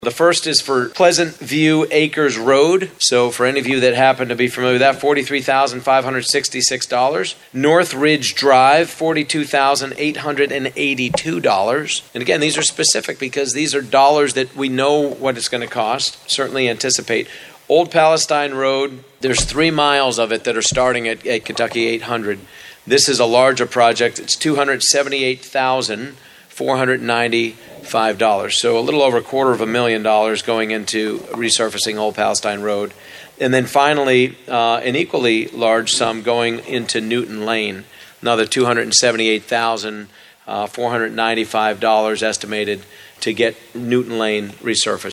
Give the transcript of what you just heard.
The first is for Pleasant View Acres Road. So for any of you that happen to be familiar with that, $43,566. North Ridge Drive, $42,882. And again, these are specific because these are dollars that we know what it's going to cost, certainly anticipate. Old Palestine Road, there's 3 miles of it that are starting at Kentucky 800. This is a larger project. It's $278,495. So a little over $250,000 going into resurfacing Old Palestine Road. And then finally, an equally large sum going into Newton Lane, another $278,495 estimated to get Newton Lane resurfaced.